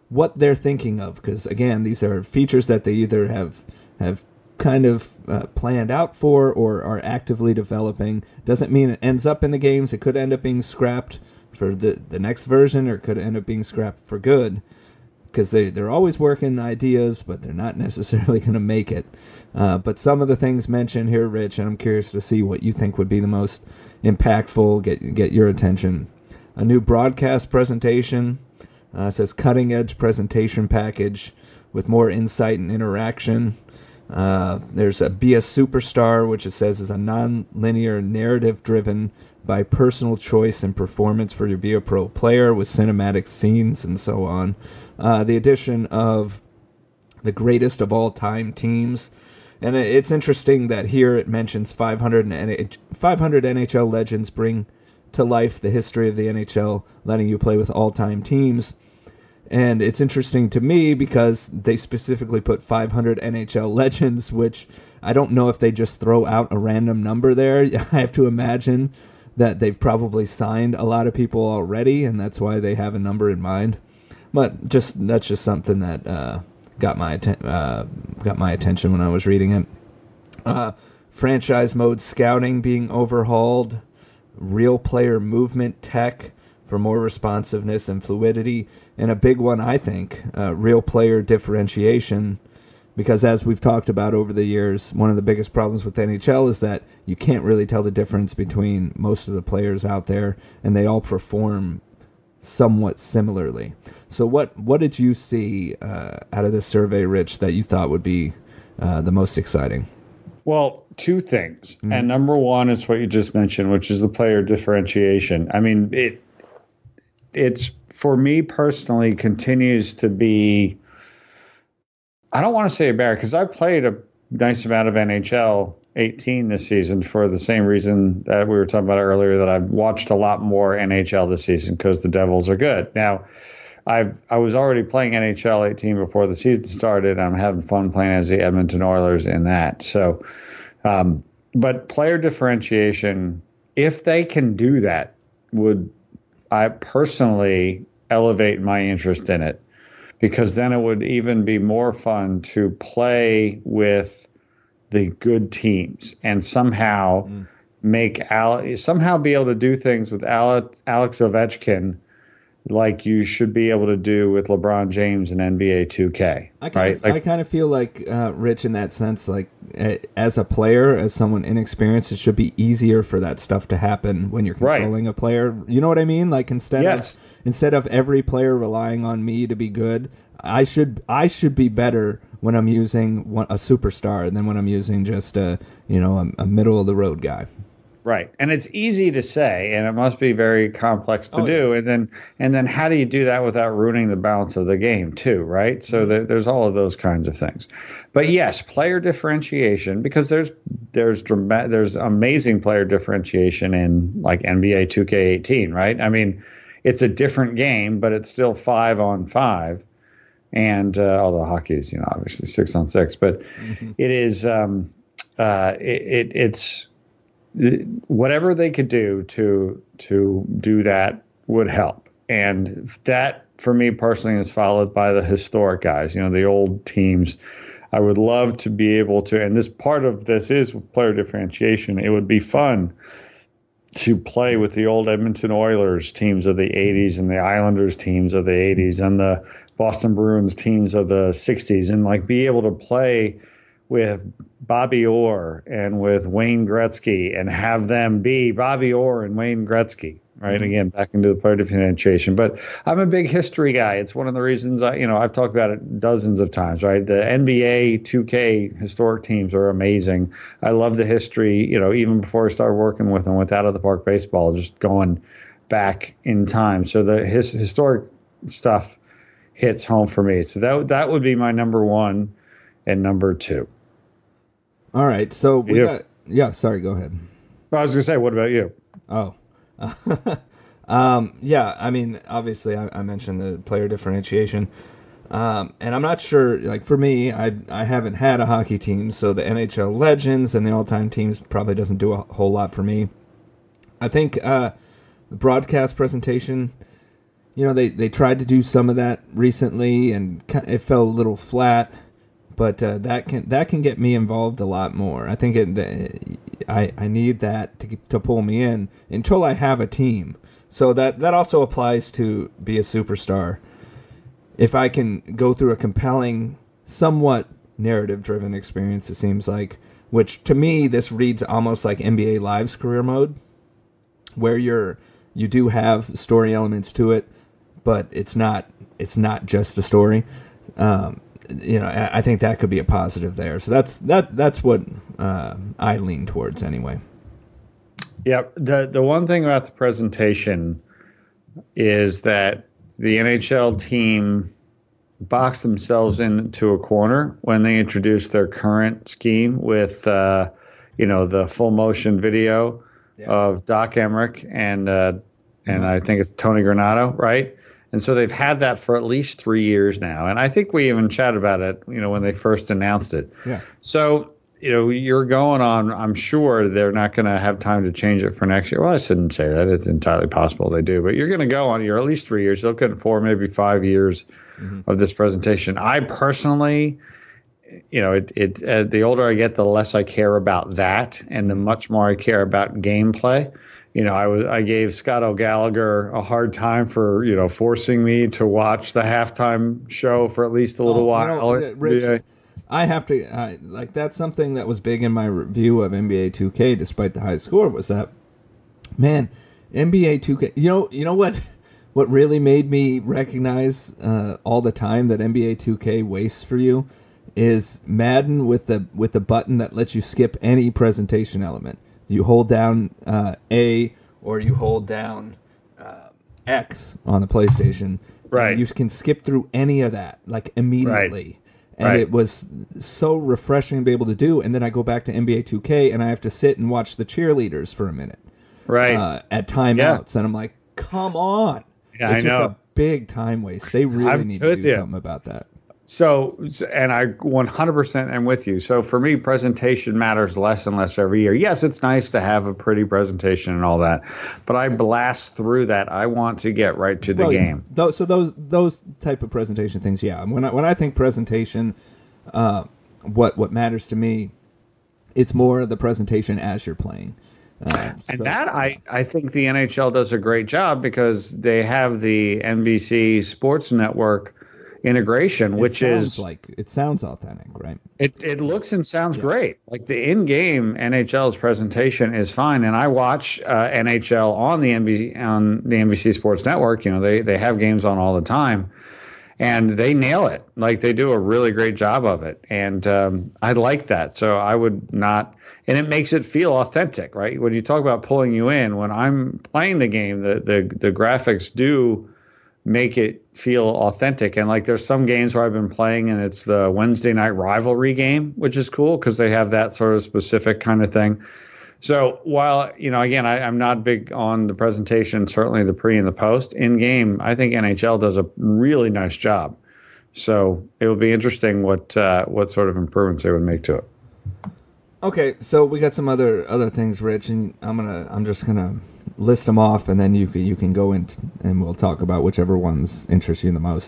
what they're thinking of, because again, these are features that they either have kind of planned out for or are actively developing. Doesn't mean it ends up in the games. It could end up being scrapped for the next version, or it could end up being scrapped for good, because they're always working ideas, but they're not necessarily going to make it. But some of the things mentioned here, Rich, and I'm curious to see what you think would be the most impactful, get your attention. A new broadcast presentation. Says cutting edge presentation package with more insight and interaction. There's a Be a Superstar, which it says is a non-linear narrative driven by personal choice and performance for your Be a Pro player with cinematic scenes and so on. The addition of the greatest of all time teams. And it's interesting that here it mentions 500 NHL legends bring to life the history of the NHL, letting you play with all-time teams. And it's interesting to me because they specifically put 500 NHL legends, which I don't know if they just throw out a random number there. I have to imagine that they've probably signed a lot of people already, and that's why they have a number in mind. But that's just something that got my attention when I was reading it. Franchise mode scouting being overhauled, real player movement tech for more responsiveness and fluidity, and a big one, I think, real player differentiation, because as we've talked about over the years, one of the biggest problems with NHL is that you can't really tell the difference between most of the players out there, and they all perform somewhat similarly. So what did you see out of this survey, Rich, that you thought would be the most exciting? Well, two things. Mm-hmm. And number one is what you just mentioned, which is the player differentiation. I mean, it's for me personally continues to be, I don't want to say a barrier, because I played a nice amount of NHL 18 this season for the same reason that we were talking about earlier, that I've watched a lot more NHL this season because the Devils are good. Now, I was already playing NHL 18 before the season started. I'm having fun playing as the Edmonton Oilers in that. So, but player differentiation, if they can do that, would I personally elevate my interest in it, because then it would even be more fun to play with the good teams and somehow somehow be able to do things with Alex Ovechkin like you should be able to do with LeBron James in NBA 2K. I kind of feel like, Rich, in that sense, like as a player, as someone inexperienced, it should be easier for that stuff to happen when you're controlling a player. You know what I mean? Like instead of every player relying on me to be good, I should be better when I'm using a superstar than when I'm using just a middle of the road guy. Right. And it's easy to say, and it must be very complex to do. Yeah. And then how do you do that without ruining the balance of the game too, right? So there's all of those kinds of things. But yes, player differentiation, because there's amazing player differentiation in like NBA 2K18, right? I mean, it's a different game, but it's still 5-on-5. And although hockey is, obviously 6-on-6, but it is it's whatever they could do to do that would help. And that, for me personally, is followed by the historic guys, the old teams. I would love to be able to, and this part of this is player differentiation. It would be fun to play with the old Edmonton Oilers teams of the 80s and the Islanders teams of the 80s and the Boston Bruins teams of the 60s, and be able to play with Bobby Orr and with Wayne Gretzky and have them be Bobby Orr and Wayne Gretzky, right? Again, back into the player differentiation. But I'm a big history guy. It's one of the reasons I've talked about it dozens of times, right? The NBA 2K historic teams are amazing. I love the history, even before I started working with them with Out of the Park Baseball, just going back in time. So the historic stuff hits home for me. So that would be my number one and number two. All right, so sorry, go ahead. I was going to say, what about you? Oh. I mean, obviously I mentioned the player differentiation. And I'm not sure, for me, I haven't had a hockey team, so the NHL Legends and the all-time teams probably doesn't do a whole lot for me. I think the broadcast presentation, they tried to do some of that recently, and it fell a little flat. But that can get me involved a lot more. I think I need that to pull me in until I have a team. So that also applies to be a superstar. If I can go through a compelling, somewhat narrative-driven experience, it seems like, which to me this reads almost like NBA Live's career mode, where you do have story elements to it, but it's not just a story. I think that could be a positive there. So that's what I lean towards anyway. Yeah, the one thing about the presentation is that the NHL team boxed themselves into a corner when they introduced their current scheme with the full motion video of Doc Emrick and I think it's Tony Granato, right? And so they've had that for at least 3 years now. And I think we even chatted about it, when they first announced it. Yeah. So, you're going on, I'm sure they're not going to have time to change it for next year. Well, I shouldn't say that. It's entirely possible they do. But you're going to go on at least 3 years. You're looking at 4, maybe 5 years of this presentation. I personally, the older I get, the less I care about that. And the much more I care about gameplay. I gave Scott O'Gallagher a hard time for, forcing me to watch the halftime show for at least a little while. Rich, I have to, that's something that was big in my review of NBA 2K, despite the high score, was that, man, NBA 2K, you know what really made me recognize all the time that NBA 2K wastes for you is Madden with the button that lets you skip any presentation element. You hold down A or you hold down X on the PlayStation. Right. You can skip through any of that, immediately. Right. And it was so refreshing to be able to do. And then I go back to NBA 2K and I have to sit and watch the cheerleaders for a minute. Right. At timeouts. Yeah. And I'm like, come on. Yeah, it's just a big time waste. They really need to do something about that. So, and I 100% am with you. So for me, presentation matters less and less every year. Yes, it's nice to have a pretty presentation and all that, but I blast through that. I want to get right to the game. So those type of presentation things, yeah. When I think presentation, what matters to me, it's more the presentation as you're playing. I think the NHL does a great job because they have the NBC Sports Network integration, it sounds authentic, right? It looks and sounds great. Like the in-game NHL's presentation is fine, and I watch NHL on the NBC Sports Network. They have games on all the time, and they nail it. Like they do a really great job of it, and I like that. So I would not, and it makes it feel authentic, right? When you talk about pulling you in, when I'm playing the game, the graphics do make it feel authentic. And there's some games where I've been playing and it's the Wednesday night rivalry game, which is cool because they have that sort of specific kind of thing. So while, again, I'm not big on the presentation, certainly the pre and the post in game, I think NHL does a really nice job. So it will be interesting what sort of improvements they would make to it. Okay. So we got some other things, Rich, and I'm just going to list them off, and then you can go in and we'll talk about whichever ones interest you the most.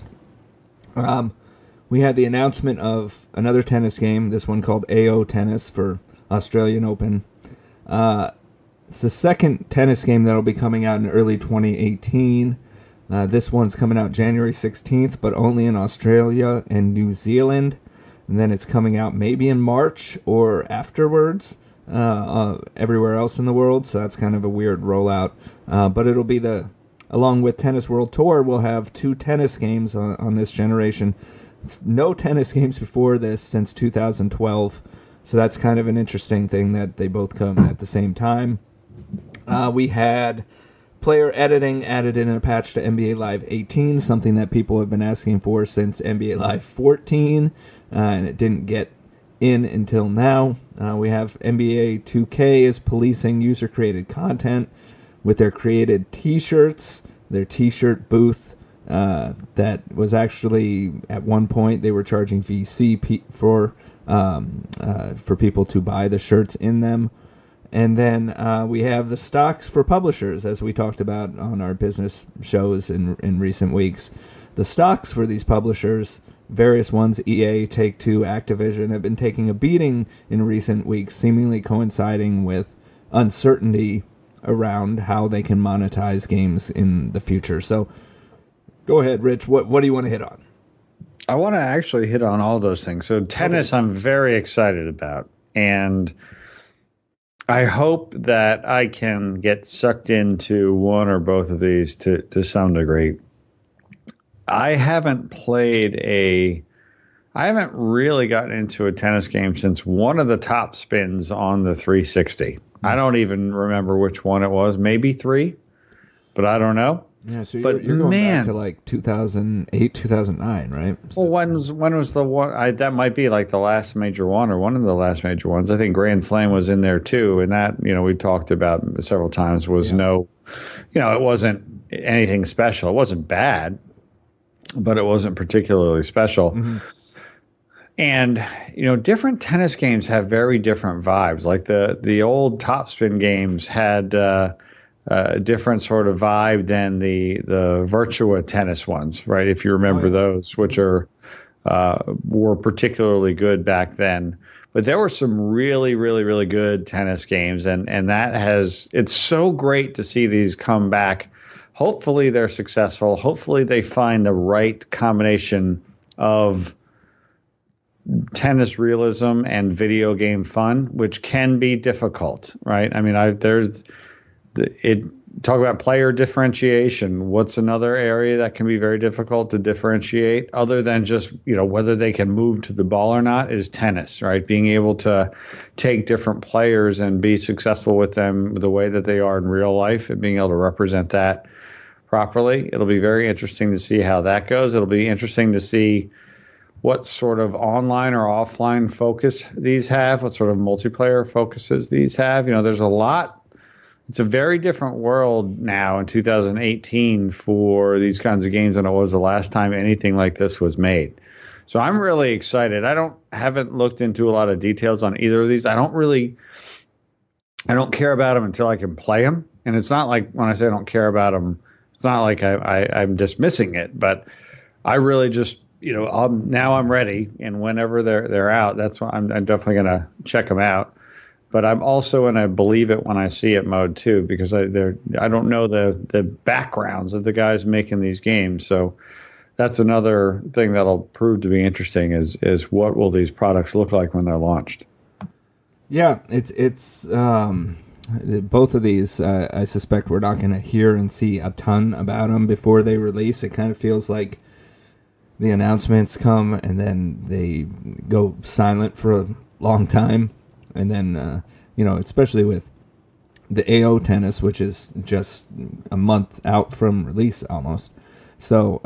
We had the announcement of another tennis game, this one called AO Tennis for Australian Open. It's the second tennis game that will be coming out in early 2018. This one's coming out January 16th, but only in Australia and New Zealand. And then it's coming out maybe in March or afterwards. Everywhere else in the world, so that's kind of a weird rollout. But it'll be along with Tennis World Tour, we'll have 2 tennis games on this generation. No tennis games before this since 2012, so that's kind of an interesting thing that they both come at the same time. We had player editing added in a patch to NBA Live 18, something that people have been asking for since NBA Live 14, and it didn't get in until now. We have NBA 2K is policing user-created content with their created T-shirts, their T-shirt booth that was actually, at one point, they were charging VC for people to buy the shirts in them. And then we have the stocks for publishers, as we talked about on our business shows in recent weeks. The stocks for these publishers, various ones, EA, Take-Two, Activision, have been taking a beating in recent weeks, seemingly coinciding with uncertainty around how they can monetize games in the future. So go ahead, Rich. What do you want to hit on? I want to actually hit on all those things. So tennis, okay. I'm very excited about. And I hope that I can get sucked into one or both of these to some degree. I haven't really gotten into a tennis game since one of the top spins on the 360. I don't even remember which one it was. Maybe 3, but I don't know. Yeah, so you're going back to like 2008, 2009, right? Well, when was the one? That might be like the last major one or one of the last major ones. I think Grand Slam was in there too, and that we talked about several times was it wasn't anything special. It wasn't bad, but it wasn't particularly special. Mm-hmm. And different tennis games have very different vibes. Like the old Topspin games had a different sort of vibe than the Virtua tennis ones, right? If you remember those, which were particularly good back then. But there were some really, really, really good tennis games, and it's so great to see these come back. Hopefully they're successful. Hopefully they find the right combination of tennis realism and video game fun, which can be difficult, right? I mean, talk about player differentiation. What's another area that can be very difficult to differentiate other than just, whether they can move to the ball or not is tennis, right? Being able to take different players and be successful with them the way that they are in real life and being able to represent that properly. It'll be very interesting to see how that goes. It'll be interesting to see what sort of online or offline focus these have, what sort of multiplayer focuses these have. There's a lot. It's a very different world now in 2018 for these kinds of games than it was the last time anything like this was made. So I'm really excited. I haven't looked into a lot of details on either of these. I don't care about them until I can play them. And it's not like when I say I don't care about them, it's not like I'm dismissing it, but I really just, now I'm ready. And whenever they're out, that's why I'm definitely going to check them out. But I'm also in a believe it when I see it mode too, because I don't know the backgrounds of the guys making these games. So that's another thing that'll prove to be interesting is what will these products look like when they're launched. Yeah, it's both of these. I suspect we're not going to hear and see a ton about them before they release. It kind of feels like the announcements come and then they go silent for a long time. And then, especially with the AO tennis, which is just a month out from release almost. So,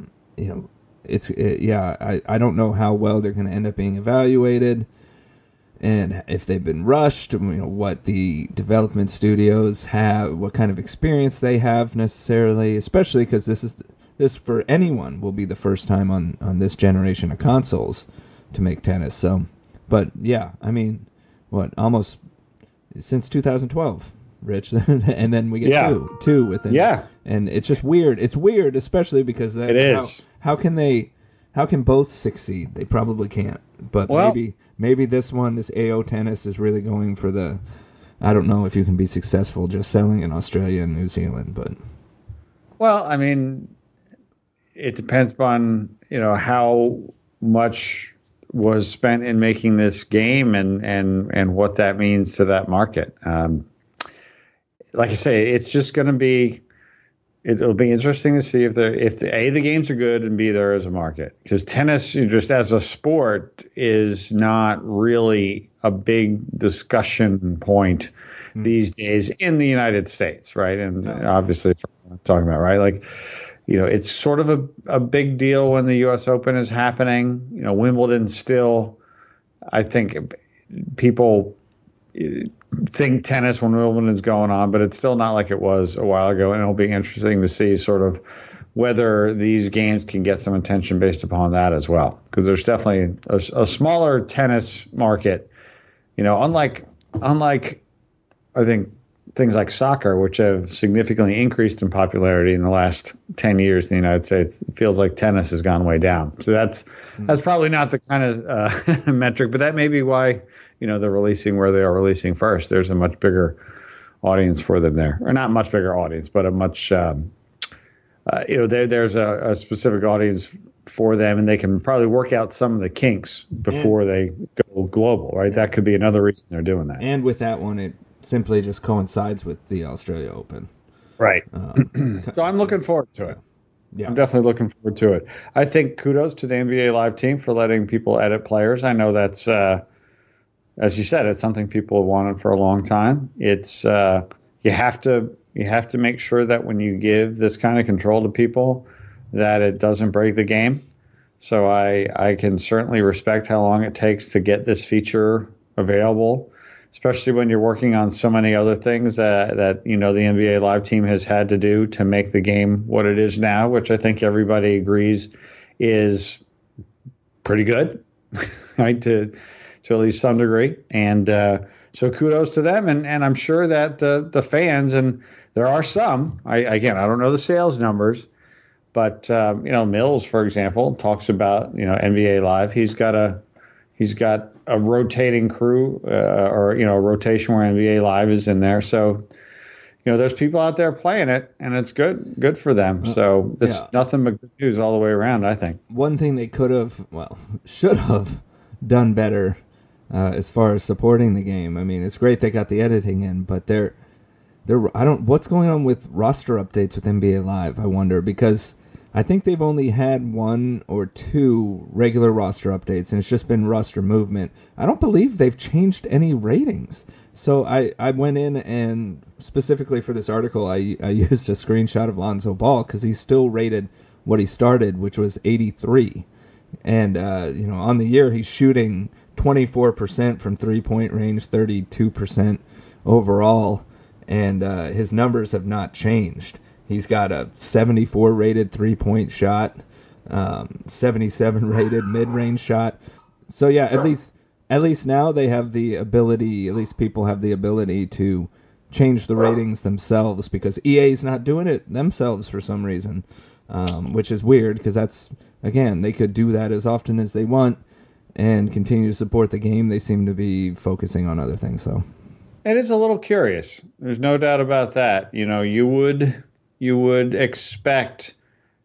I don't know how well they're going to end up being evaluated and if they've been rushed, what the development studios have, what kind of experience they have necessarily, especially because this for anyone will be the first time on this generation of consoles to make tennis. So, but yeah, I mean, almost since 2012, Rich, and then we get two within. Yeah, and it's just weird. It's weird, especially because it is. How can both succeed? They probably can't. But maybe this AO tennis is really going for the. I don't know if you can be successful just selling in Australia and New Zealand, but. Well, I mean, it depends on how much was spent in making this game and what that means to that market. Like I say, it's just going to be. It'll be interesting to see if the games are good and B, there is a market, because tennis just as a sport is not really a big discussion point these days in the United States, right? And obviously, it's what I'm talking about, right? Like, it's sort of a big deal when the U.S. Open is happening. Wimbledon still, I think people think tennis when Wimbledon is going on, but it's still not like it was a while ago. And it'll be interesting to see sort of whether these games can get some attention based upon that as well. Because there's definitely a smaller tennis market. Unlike I think things like soccer, which have significantly increased in popularity in the last 10 years in the United States, it feels like tennis has gone way down. So that's probably not the kind of metric, but that may be why, they're releasing where they are releasing first. There's a much bigger audience for them there, or not much bigger audience, but a much, there's a specific audience for them, and they can probably work out some of the kinks before they go global, right? That could be another reason they're doing that. And with that one, it simply just coincides with the Australia Open. Right. So I'm looking forward to it. Yeah. I'm definitely looking forward to it. I think kudos to the NBA Live team for letting people edit players. I know that's, as you said, it's something people have wanted for a long time. It's you have to make sure that when you give this kind of control to people, that it doesn't break the game. So I can certainly respect how long it takes to get this feature available, especially when you're working on so many other things that the NBA Live team has had to do to make the game what it is now, which I think everybody agrees is pretty good, right, to at least some degree. And so kudos to them. And I'm sure that the fans, and there are some, I don't know the sales numbers, but Mills, for example, talks about NBA Live. He's got a rotating crew, or a rotation where NBA Live is in there. So there's people out there playing it, and it's good for them. So this is nothing but good news all the way around, I think. One thing they should have done better as far as supporting the game. I mean, it's great they got the editing in, but what's going on with roster updates with NBA Live, I wonder, because I think they've only had 1 or 2 regular roster updates, and it's just been roster movement. I don't believe they've changed any ratings. So I went in, and specifically for this article, I used a screenshot of Lonzo Ball because he's still rated what he started, which was 83. And, on the year, he's shooting 24% from three-point range, 32% overall, and his numbers have not changed. He's got a 74 rated three-point shot, 77 rated mid-range shot. So yeah, at least now they have the ability. At least people have the ability to change the ratings themselves, because EA's not doing it themselves for some reason, which is weird, because they could do that as often as they want and continue to support the game. They seem to be focusing on other things. So it is a little curious. There's no doubt about that. You would expect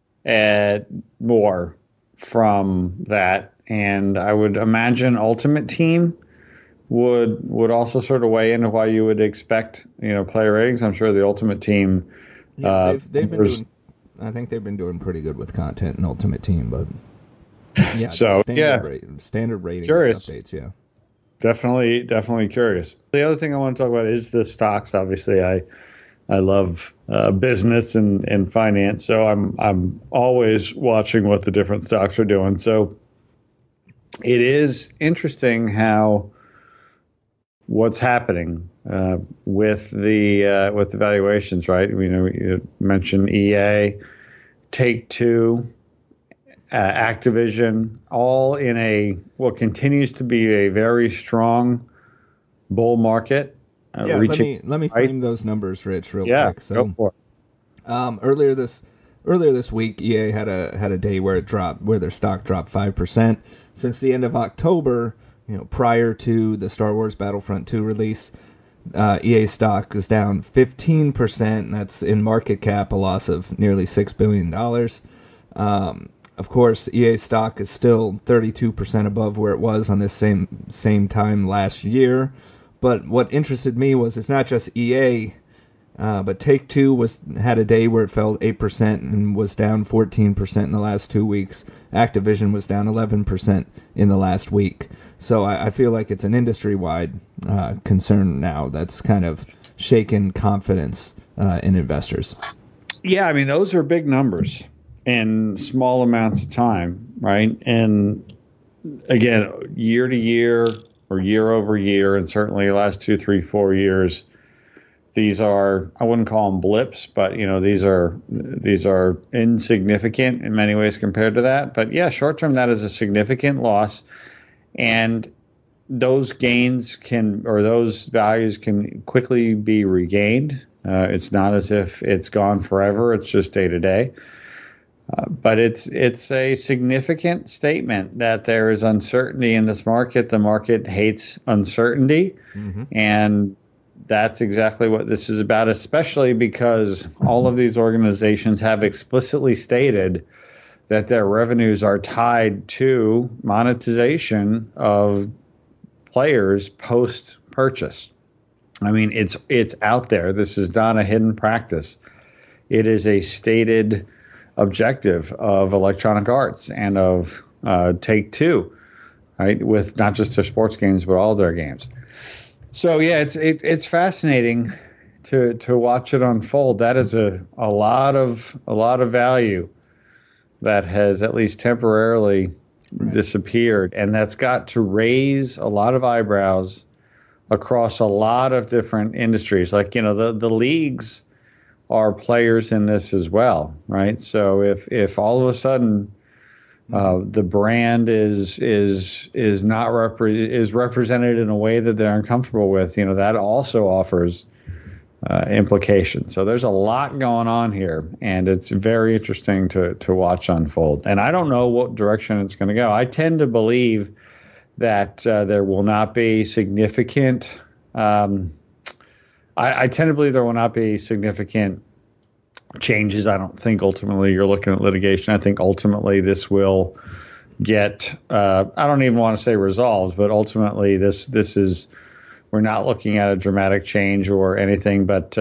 more from that, and I would imagine Ultimate Team would also sort of weigh into why you would expect player ratings. I'm sure the Ultimate Team, they've been doing, I think they've been doing pretty good with content in Ultimate Team, but standard rating updates, yeah. Definitely curious. The other thing I want to talk about is the stocks. Obviously, I love business and finance, so I'm always watching what the different stocks are doing. So it is interesting how what's happening with the valuations, right? You mentioned EA, Take-Two, Activision, all in what continues to be a very strong bull market. Let me frame those numbers, Rich, real quick. So, go for it. Earlier this week, EA had a day where their stock dropped 5%. Since the end of October, prior to the Star Wars Battlefront 2 release, EA stock is down 15%, and that's in market cap a loss of nearly $6 billion. Of course, EA stock is still 32% above where it was on this same time last year. But what interested me was it's not just EA, but Take-Two had a day where it fell 8% and was down 14% in the last 2 weeks. Activision was down 11% in the last week. So I feel like it's an industry-wide concern now that's kind of shaken confidence in investors. Yeah, I mean, those are big numbers in small amounts of time, right? And again, year to year or year over year, and certainly the last 2, 3, 4 years, these are, I wouldn't call them blips, but these are insignificant in many ways compared to that. But yeah, short term, that is a significant loss. And those gains or those values can quickly be regained. It's not as if it's gone forever. It's just day to day. But it's a significant statement that there is uncertainty in this market. The market hates uncertainty, and that's exactly what this is about, especially because all of these organizations have explicitly stated that their revenues are tied to monetization of players post-purchase. I mean, it's out there. This is not a hidden practice. It is a stated objective of Electronic Arts and of Take-Two, right? With not just their sports games, but all their games. So yeah, it's fascinating to watch it unfold. That is a lot of value that has at least temporarily disappeared, and that's got to raise a lot of eyebrows across a lot of different industries. Like, the leagues are players in this as well, right? So if all of a sudden the brand is represented in a way that they're uncomfortable with, that also offers implications. So there's a lot going on here, and it's very interesting to watch unfold. And I don't know what direction it's going to go. I tend to believe that there will not be significant. I tend to believe there will not be significant changes. I don't think ultimately you're looking at litigation. I think ultimately this will get. I don't even want to say resolved, but ultimately this is. We're not looking at a dramatic change or anything, but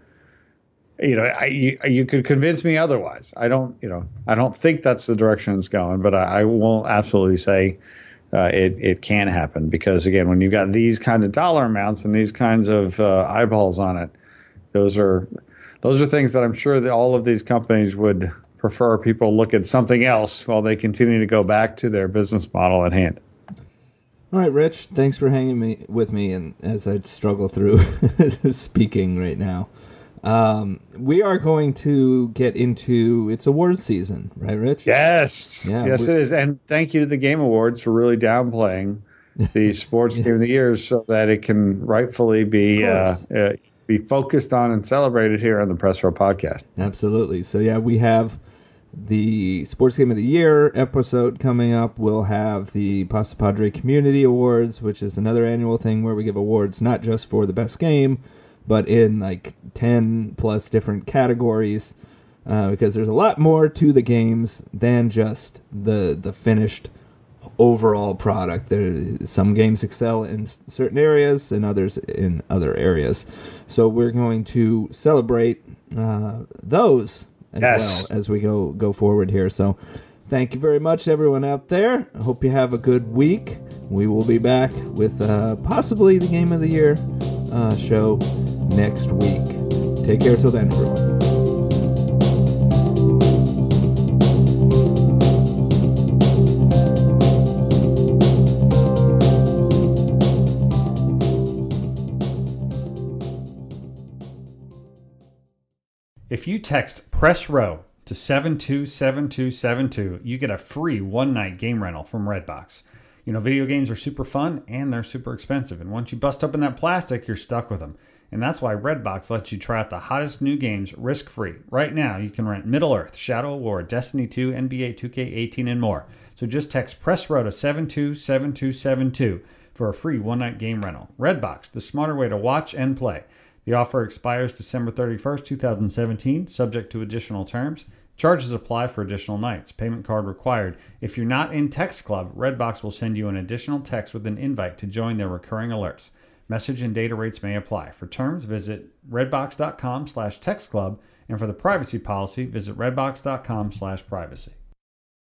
you could convince me otherwise. I don't think that's the direction it's going, but I will absolutely say it can happen, because again, when you've got these kind of dollar amounts and these kinds of eyeballs on it, those are things that I'm sure that all of these companies would prefer people look at something else while they continue to go back to their business model at hand. All right, Rich, thanks for hanging with me and as I struggle through speaking right now. We are going to get into its awards season, right, Rich? Yes. Yeah, yes, it is. And thank you to the Game Awards for really downplaying the sports game of the year so that it can rightfully be focused on and celebrated here on the Press Row Podcast. Absolutely. So, yeah, we have the Sports Game of the Year episode coming up. We'll have the Pasta Padre Community Awards, which is another annual thing where we give awards not just for the best game, but in like 10 plus different categories, because there's a lot more to the games than just the finished overall product. Some games excel in certain areas and others in other areas. So we're going to celebrate those as well as we go forward here. So thank you very much, everyone out there. I hope you have a good week. We will be back with possibly the Game of the Year show next week. Take care till then, everyone. If you text Press Row to 727272, you get a free one-night game rental from Redbox. Video games are super fun and they're super expensive. And once you bust open that plastic, you're stuck with them. And that's why Redbox lets you try out the hottest new games risk-free. Right now, you can rent Middle-earth, Shadow of War, Destiny 2, NBA 2K18, and more. So just text Press Row to 727272 for a free one-night game rental. Redbox, the smarter way to watch and play. The offer expires December 31st, 2017, subject to additional terms. Charges apply for additional nights. Payment card required. If you're not in Text Club, Redbox will send you an additional text with an invite to join their recurring alerts. Message and data rates may apply. For terms, visit redbox.com/textclub, and for the privacy policy, visit redbox.com/privacy.